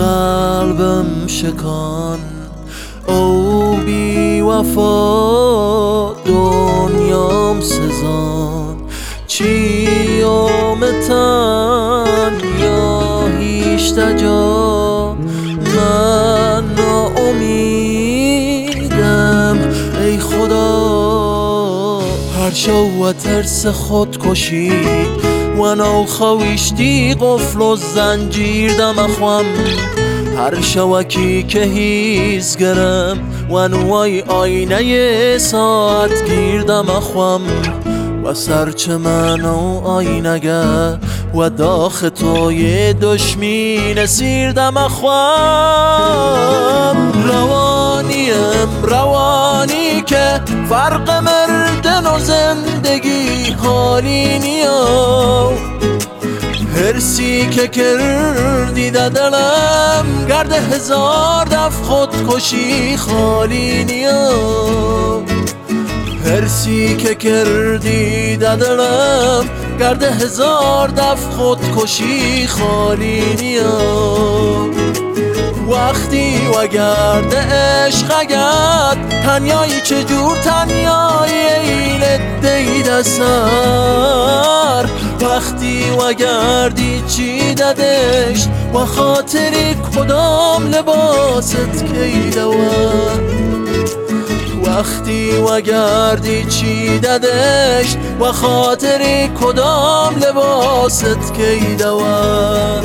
قلبم شکان او بی وفا دنیام سزان چیام تن یا هیچ تجا من ناامیدم ای خدا هر شو و ترس خودکشی و نو خویشتی قفل و زنجیر دمخوام هر شوکی که هیز گرم و نوای آینه ساعت گیر دمخوام و سرچه من و آینگه و داخل توی دشمین سیر دمخوام روانی که فرق مردن و زندگی حالی نیا هرسی که کردی دلم گرد هزار دف خودکشی خالی نیا هرسی که کردی دلم گرد هزار دف خودکشی خالی نیا وقتی و گرد عشق اگد تنیایی چجور تنیایی ایل دید سر وقتی و گردی چی ددشت و خاطری کدام لباست کیدوه وقتی و گردی چی ددشت و خاطری کدام لباست کیدوه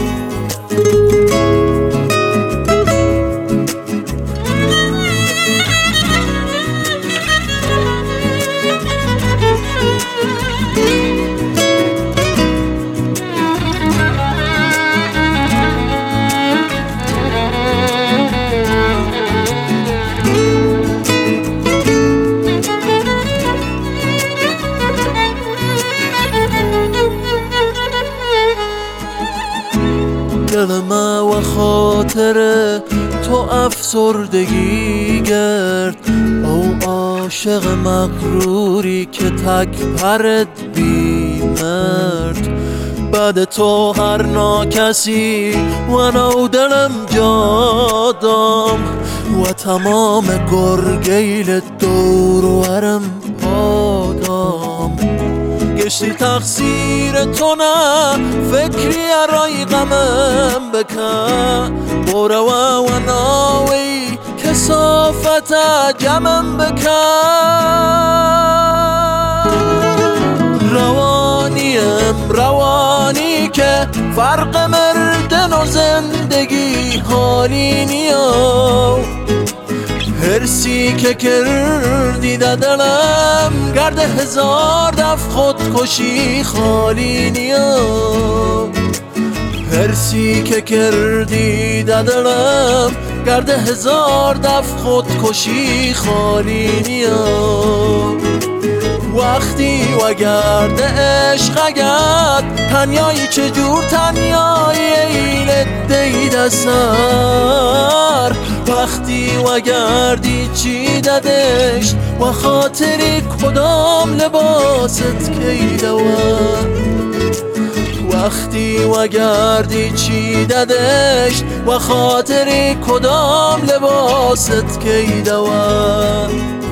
دل من و خاطر تو افسردگی گرد او عاشق مغروری که تک پرد بی مرد بعد تو هر ناکسی و نو دلم جادم و تمام گرگیل دور ورم پادام گشتی تقصیر تو نه فکری ارای غمم بکن برو و ناوی کسافت جمم بکن روانی که فرق مردن و زندگی حالی نیا هرسی که کردی دلم گرد هزار دف خودکشی خالی نیا هرسی که کردی دلم گرد هزار دف خودکشی خالی نیا وقتی و گرد عشق اگد تنیایی چجور تنیایی ایل دید سر وقتی و گردی چی ددشت و خاطری کدام لباست کیدوه وقتی و گردی چی ددشت و خاطری کدام لباست کیدوه